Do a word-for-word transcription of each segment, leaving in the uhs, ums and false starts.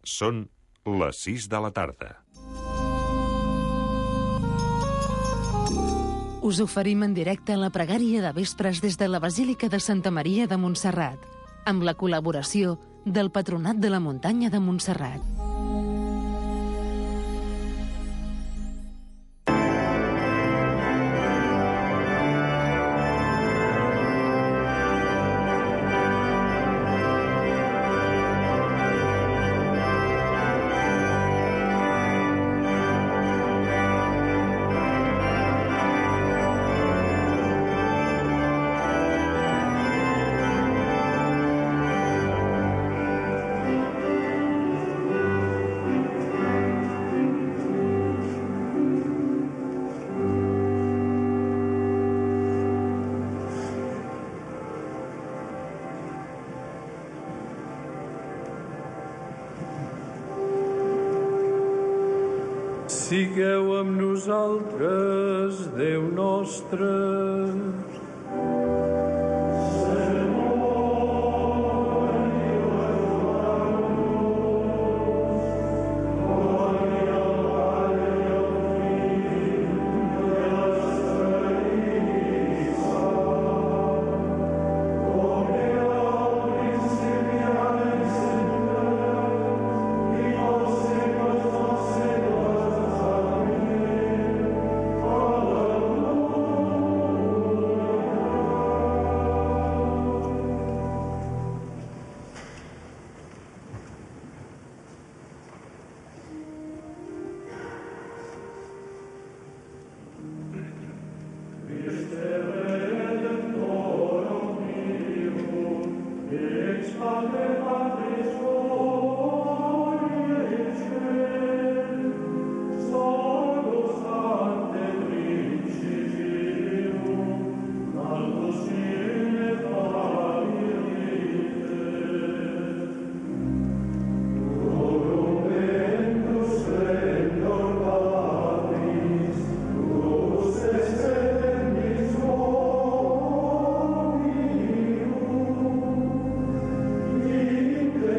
Són les sis de la tarda. Us oferim en directe la pregària de vespres des de la Basílica de Santa Maria de Montserrat, amb la col·laboració del Patronat de la Muntanya de Montserrat. Sigueu amb nosaltres, Déu nostre. Amen.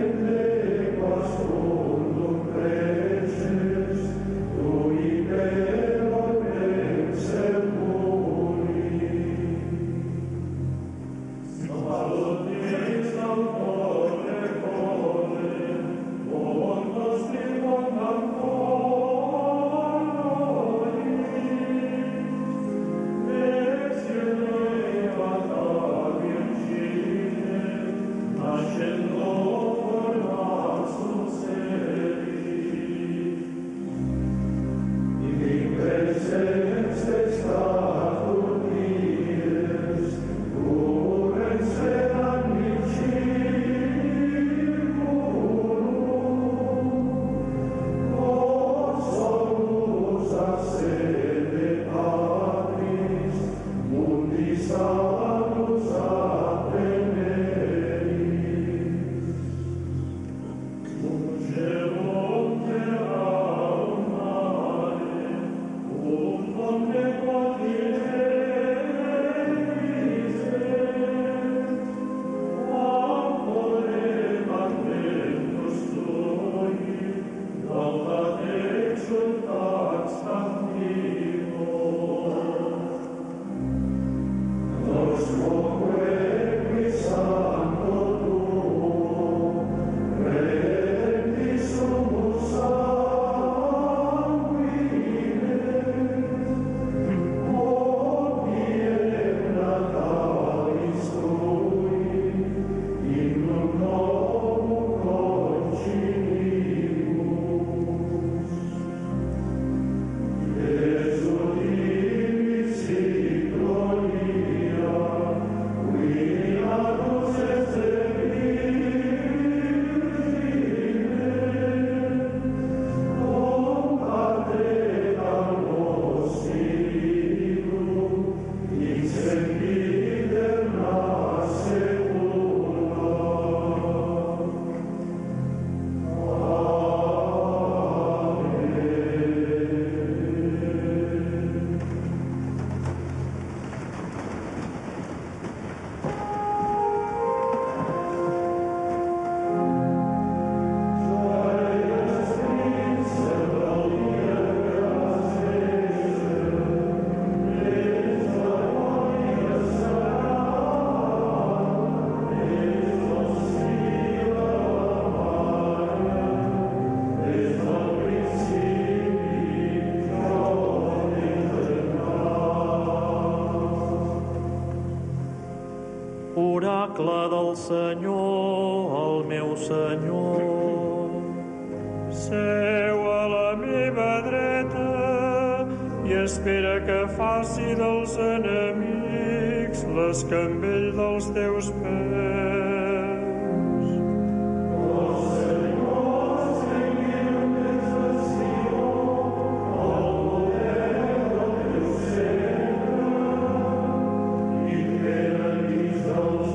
Senyor, el meu Senyor. Seu a la meva dreta i espera que faci dels enemics l'escambell dels teus peus. Oh Senyor, Senyor, Senyor, el poder del teu sempre i tenen dins dels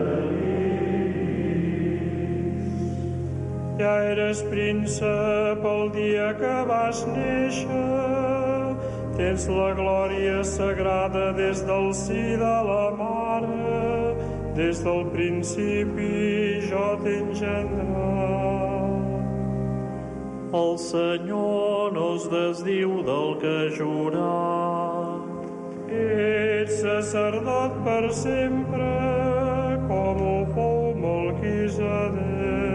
enemics. Ja eres príncep el dia que vas néixer, tens la glòria sagrada des del si de la mare, des del principi jo t'he engendrat. El Senyor no es desdiu del que ha jurat. Ets sacerdot per sempre, com ho fou Melquisedec.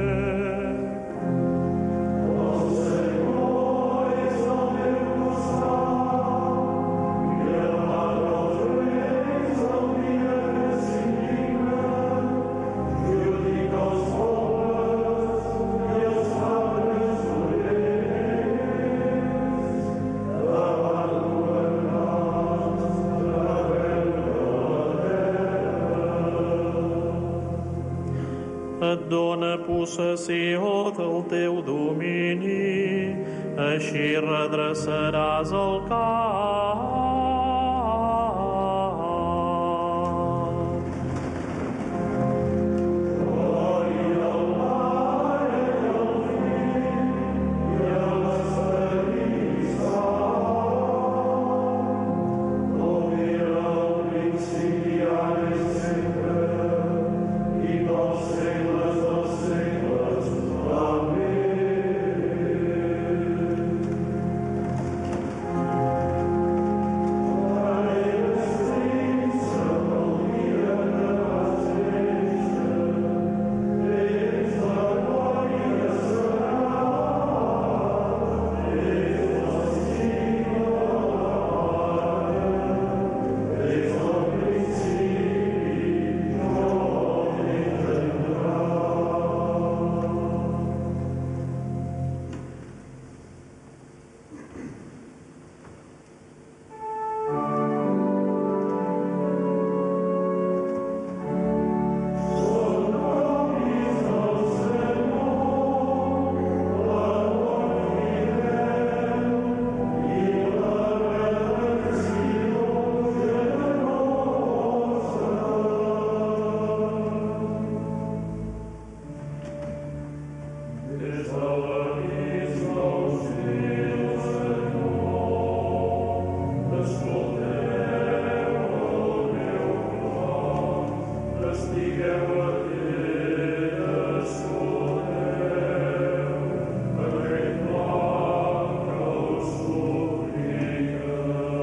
Et dóna possessió del teu domini, així redreçaràs el cap. Glòria al Pare i al Fill i a l'Esperit Sant, com era al principi, ara i sempre, i pels segles dels segles. Amén. Eres príncep el dia que vas néixer, tens la glòria sagrada, des del si de la mare, des del principi jo t'he des de l'avís dels cils, Senyor, escolteu el meu clam, estigueu atents, escolteu aquest clam que us suplica.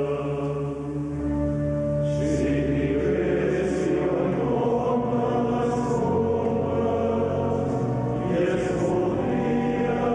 Si diguéssiu el nom de les ombres i es podria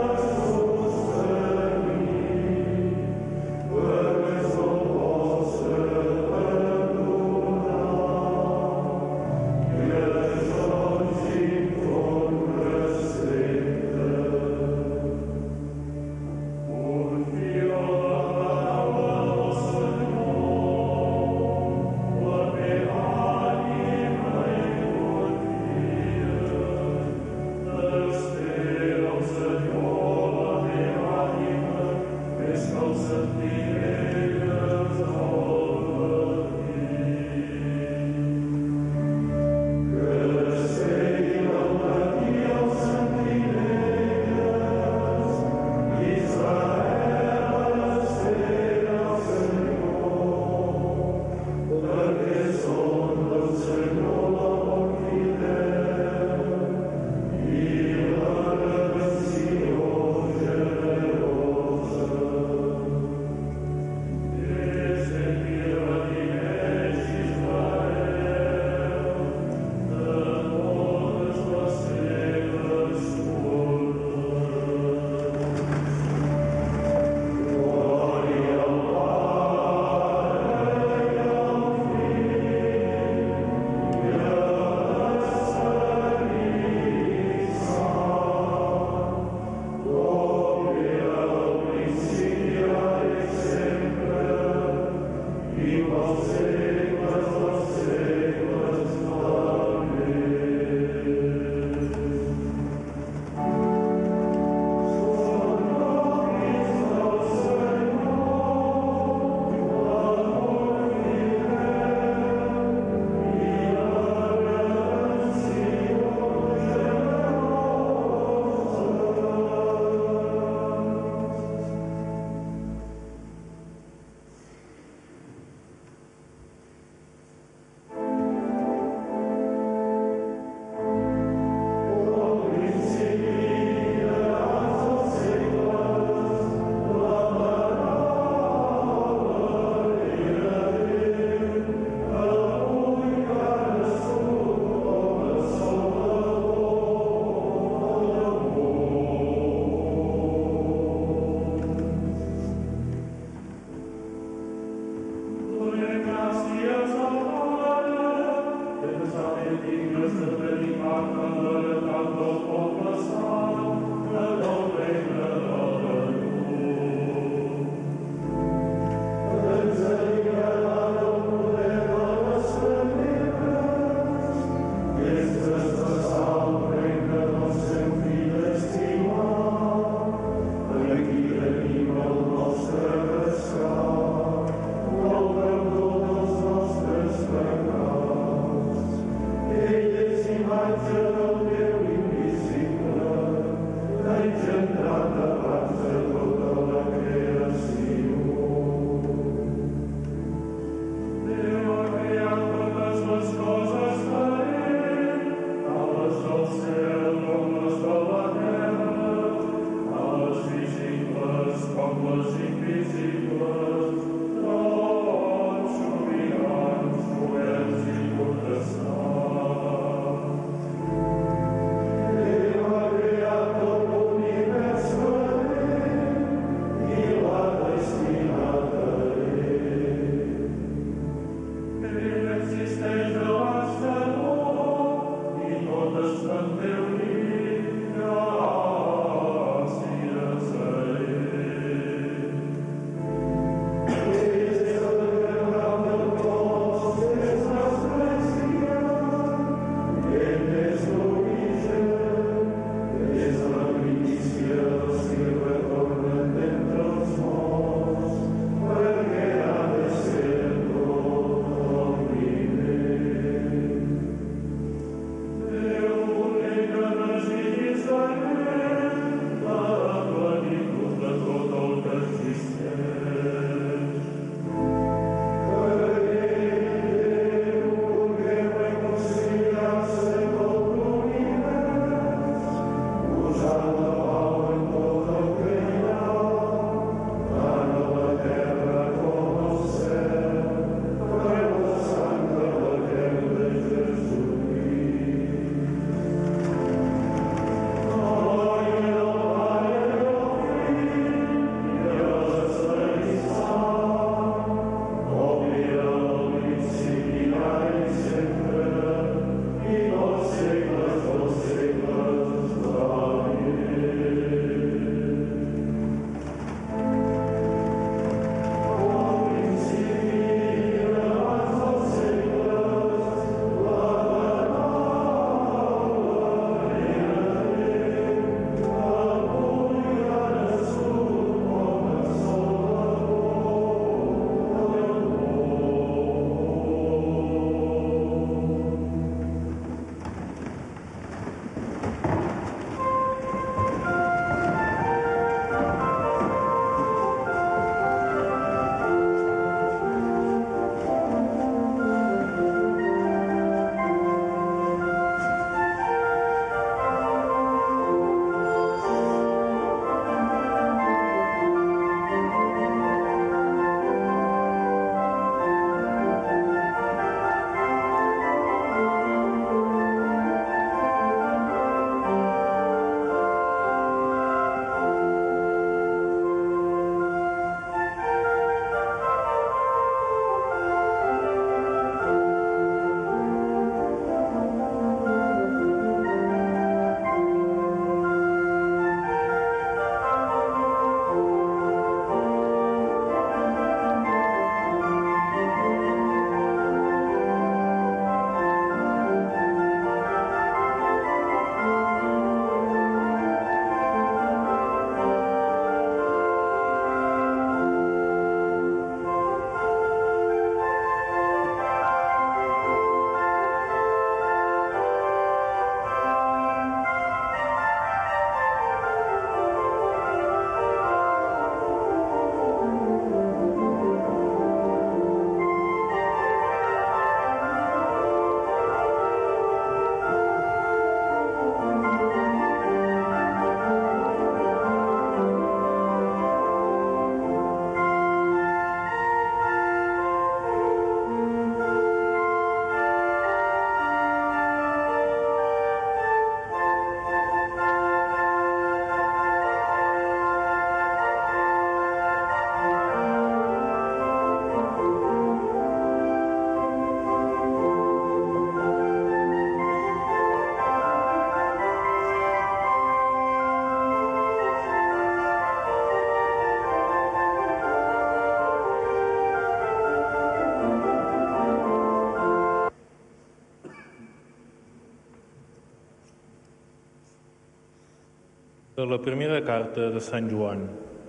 De la primera carta de Sant Joan.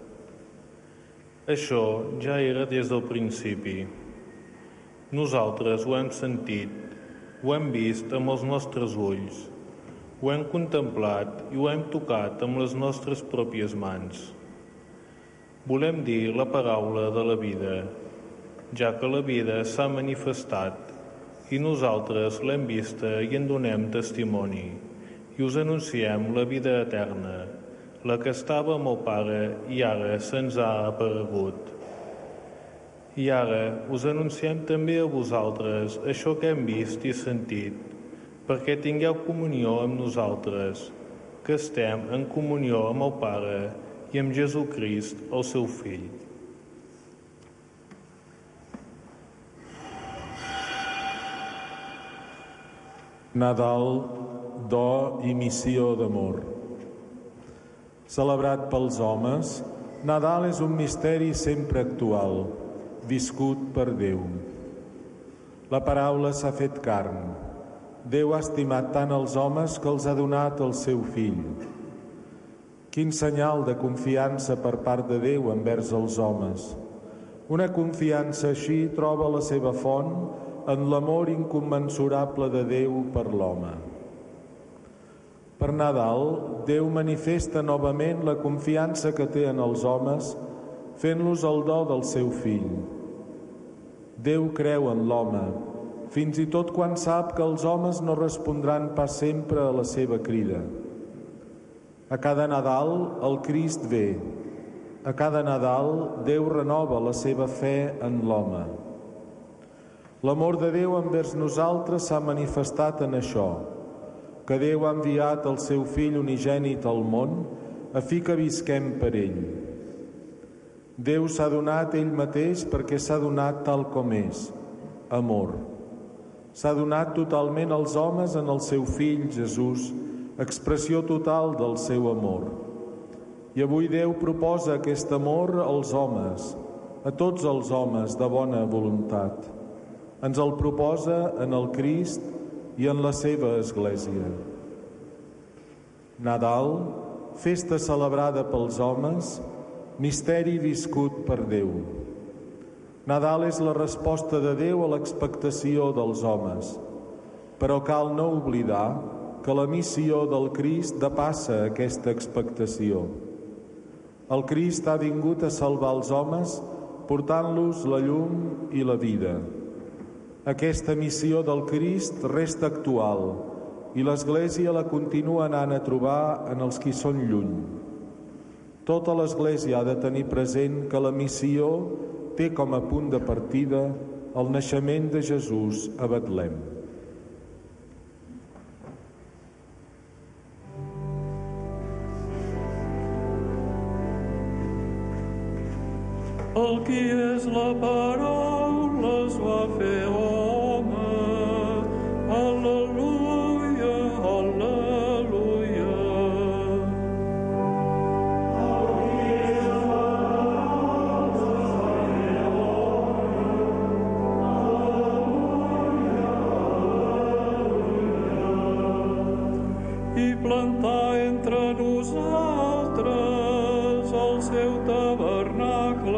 Això ja era des del principi. Nosaltres ho hem sentit, ho hem vist amb els nostres ulls, ho hem contemplat i ho hem tocat amb les nostres pròpies mans. Volem dir la paraula de la vida, ja que la vida s'ha manifestat i nosaltres l'hem vista i en donem testimoni, i us anunciem la vida eterna, la que estava amb el Pare i ara se'ns ha aparegut. I ara us anunciem també a vosaltres això que hem vist i sentit, perquè tingueu comunió amb nosaltres, que estem en comunió amb el Pare i amb Jesucrist, el seu Fill. Nadal, do i missió d'amor. Celebrat pels homes, Nadal és un misteri sempre actual, viscut per Déu. La paraula s'ha fet carn. Déu ha estimat tant els homes que els ha donat el seu Fill. Quin senyal de confiança per part de Déu envers els homes. Una confiança així troba la seva font en l'amor incommensurable de Déu per l'home. Per Nadal, Déu manifesta novament la confiança que té en els homes, fent-los el do del seu Fill. Déu creu en l'home, fins i tot quan sap que els homes no respondran pas sempre a la seva crida. A cada Nadal, el Crist ve. A cada Nadal, Déu renova la seva fe en l'home. L'amor de Déu envers nosaltres s'ha manifestat en això, que Déu ha enviat el seu Fill unigènit al món a fi que visquem per ell. Déu s'ha donat ell mateix perquè s'ha donat tal com és, amor. S'ha donat totalment als homes en el seu Fill, Jesús, expressió total del seu amor. I avui Déu proposa aquest amor als homes, a tots els homes de bona voluntat. Ens el proposa en el Crist i en la seva Església. Nadal, festa celebrada pels homes, misteri viscut per Déu. Nadal és la resposta de Déu a l'expectació dels homes, però cal no oblidar que la missió del Crist depassa aquesta expectació. El Crist ha vingut a salvar els homes portant-los la llum i la vida. Aquesta missió del Crist resta actual i l'Església la continua anant a trobar en els qui són lluny. Tota l'Església ha de tenir present que la missió té com a punt de partida el naixement de Jesús a Betlem. El qui és la paraula es va fer home. Al·leluia, al·leluia. El qui és la paraula es va fer home. Al·leluia, al·leluia. I plantà entre nosaltres el seu tabernacle.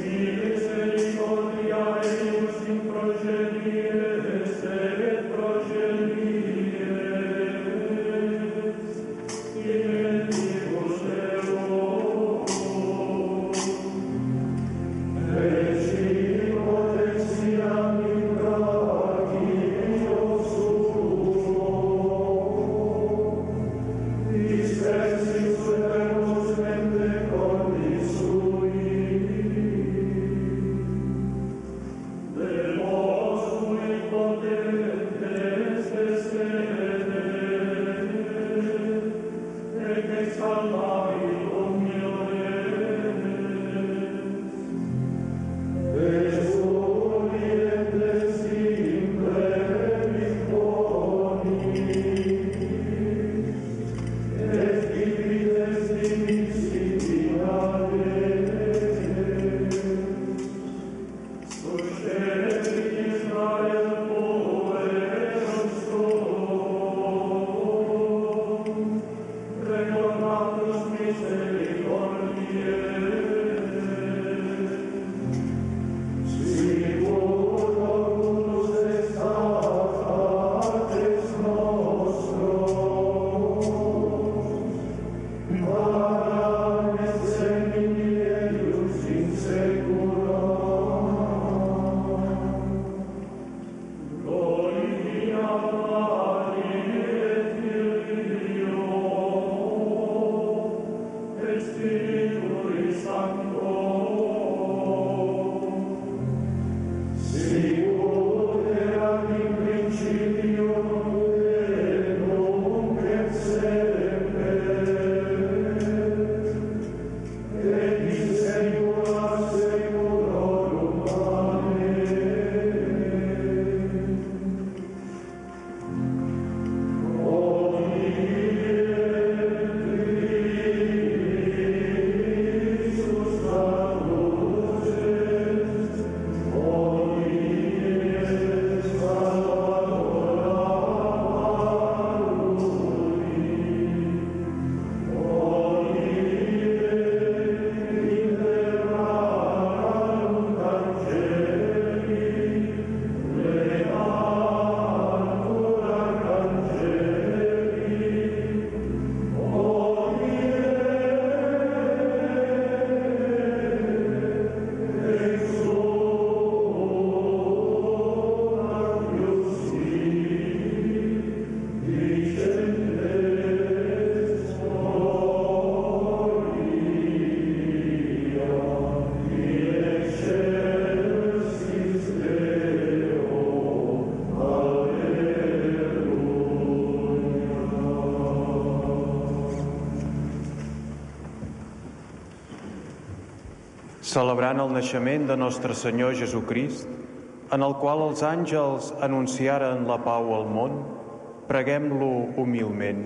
celebrant el naixement de nostre Senyor Jesucrist, en el qual els àngels anunciaren la pau al món, preguem-lo humilment.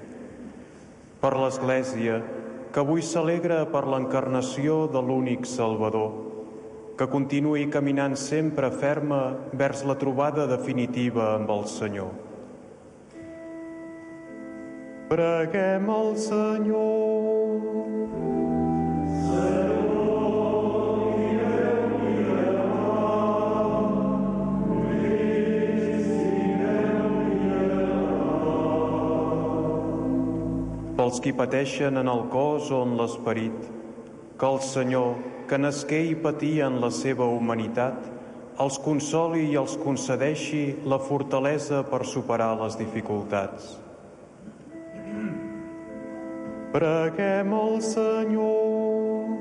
Per l'Església, que avui s'alegra per l'encarnació de l'únic Salvador, que continuï caminant sempre ferma vers la trobada definitiva amb el Senyor. Preguem al Senyor. Pels qui pateixen en el cos o en l'esperit, que el Senyor, que nasqué i patia en la seva humanitat, els consoli i els concedeixi la fortalesa per superar les dificultats. Preguem al Senyor.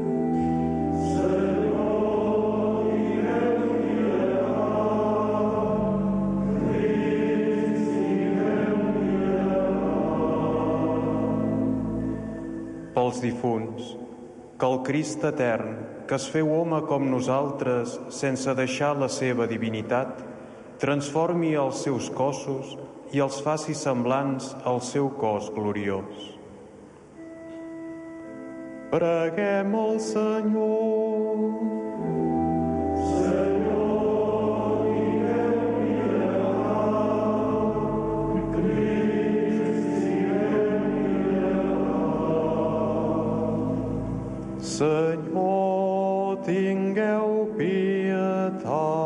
Pels difunts, que el Crist etern, que es feu home com nosaltres sense deixar la seva divinitat, transformi els seus cossos i els faci semblants al seu cos gloriós. Preguem al Senyor. Senyor, tingueu pietat.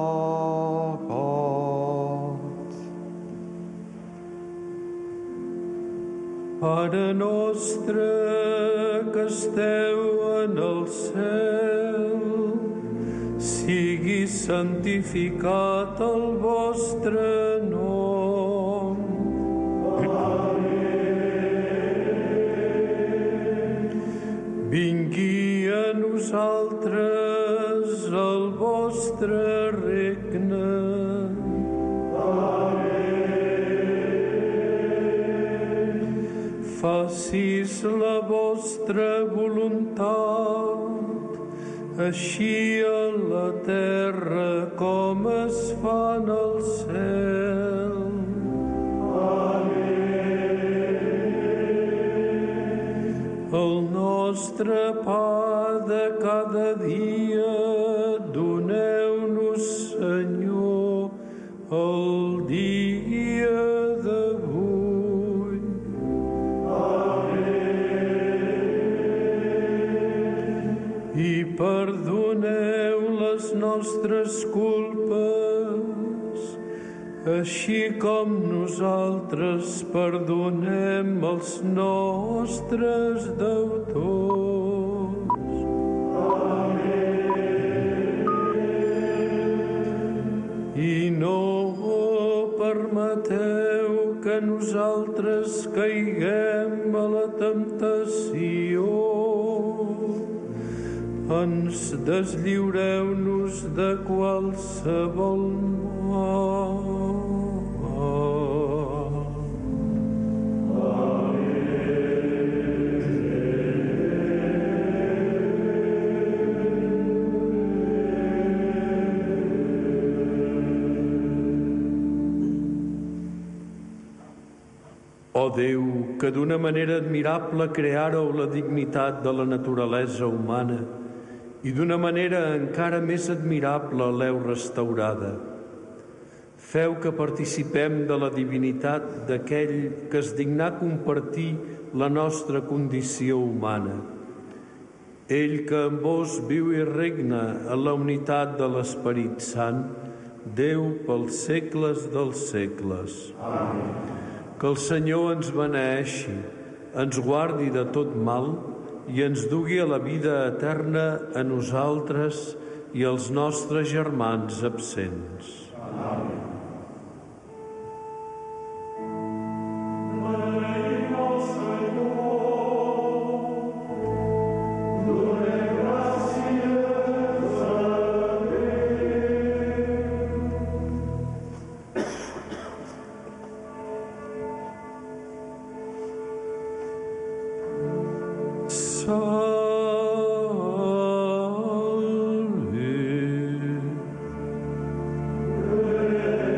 Pare nostre que esteu en el cel, sigui santificat el vostre nom. Vingui a nosaltres el vostre regne. Facis la vostra voluntat, així a la terra com es fa en el cel. El nostre pa de cada dia doneu-nos, Senyor, el dia d'avui. I perdoneu les nostres culpes, així com nosaltres perdonem els nostres deutors. I no permeteu que nosaltres caiguem a la temptació. Ens deslliureu-nos de qualsevol mal. Ó Déu, que d'una manera admirable creàreu la dignitat de la naturalesa humana i d'una manera encara més admirable l'heu restaurada. Feu que participem de la divinitat d'aquell que es dignà compartir la nostra condició humana. Ell que en vos viu i regna en la unitat de l'Esperit Sant, Déu pels segles dels segles. Amén. Que el Senyor ens beneeixi, ens guardi de tot mal i ens dugui a la vida eterna a nosaltres i als nostres germans absents. Amén. Salve.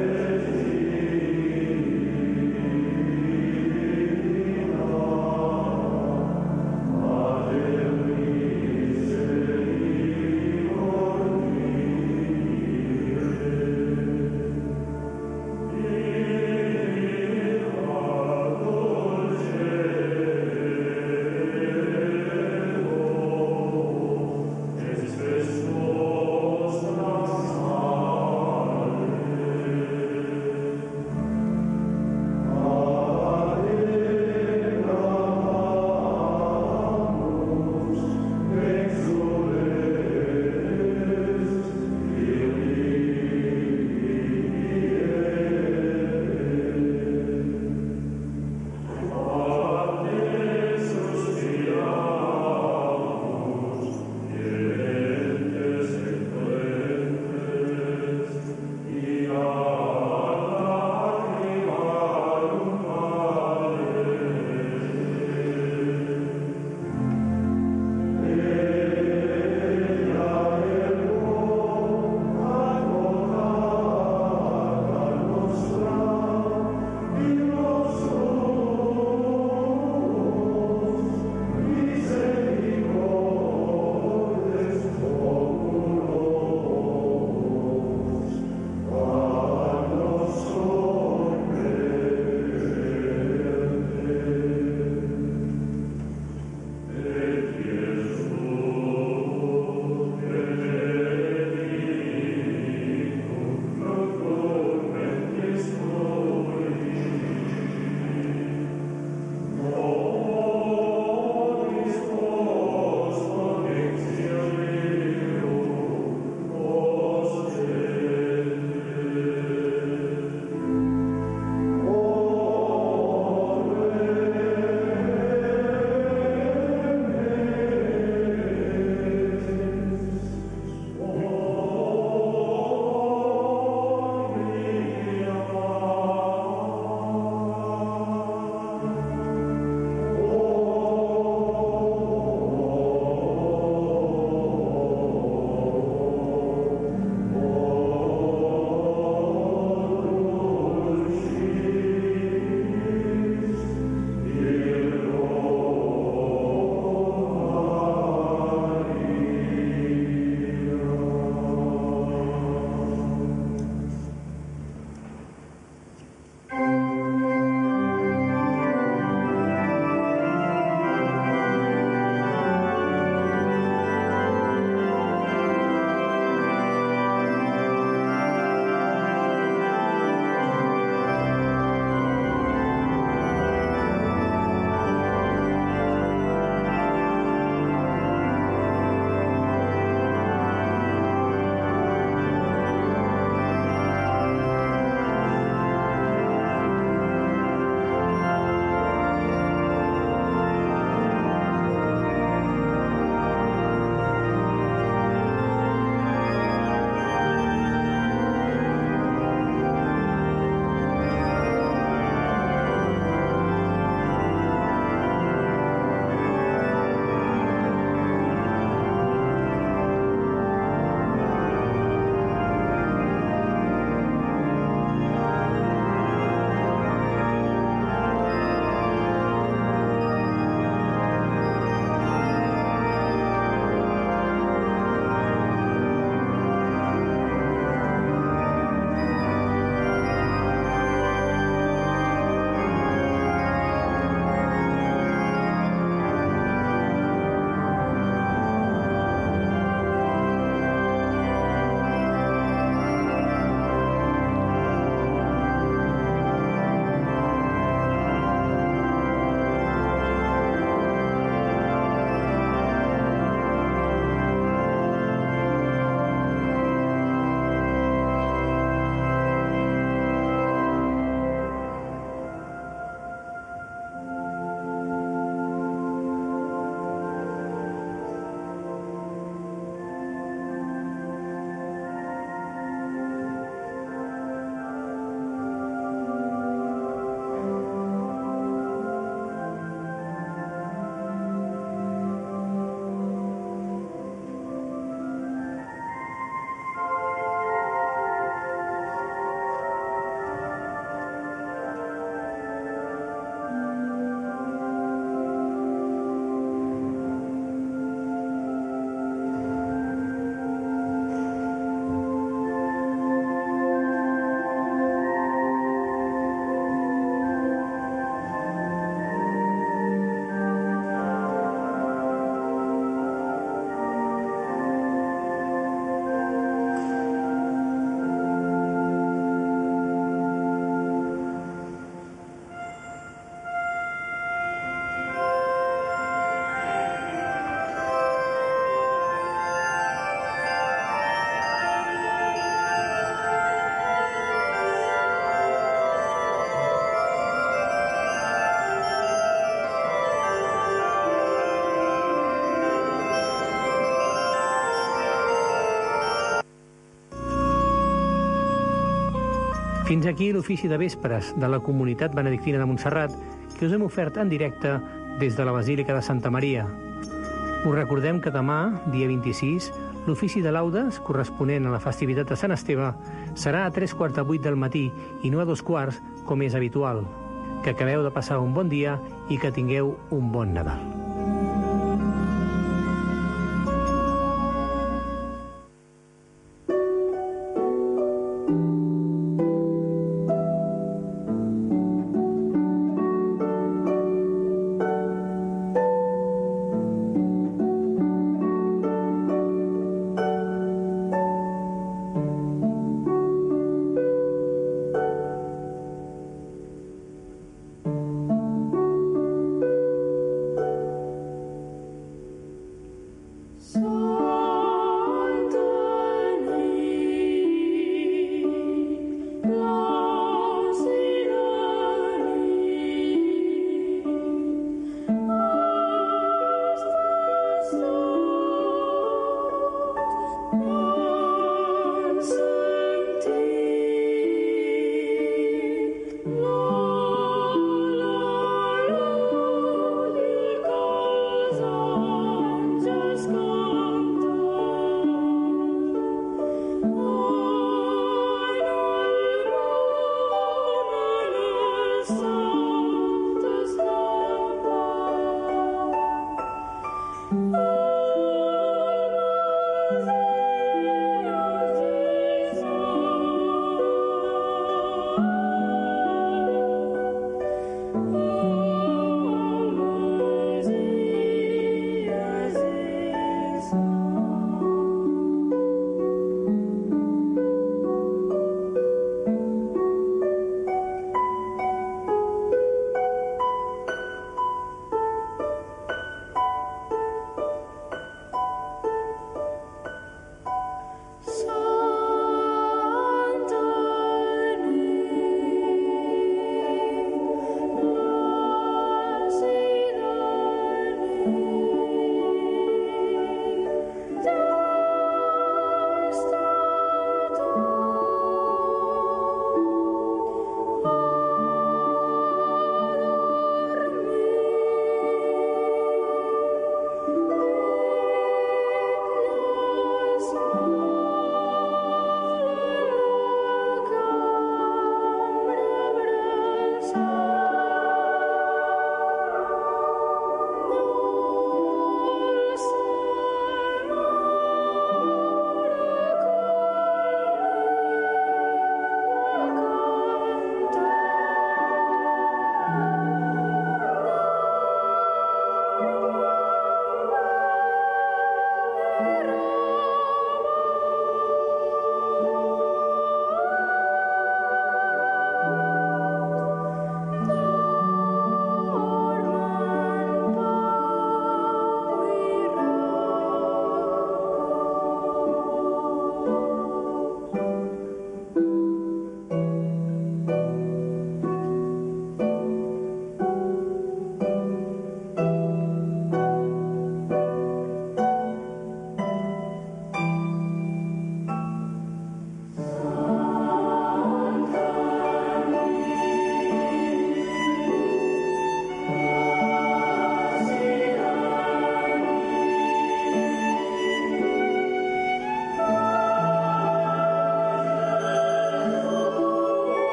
Fins aquí l'ofici de vespres de la Comunitat Benedictina de Montserrat, que us hem ofert en directe des de la Basílica de Santa Maria. Us recordem que demà, dia vint-i-sis, l'ofici de laudes, corresponent a la festivitat de Sant Esteve, serà a tres quarts de vuit del matí i no a dos quarts, com és habitual. Que acabeu de passar un bon dia i que tingueu un bon Nadal.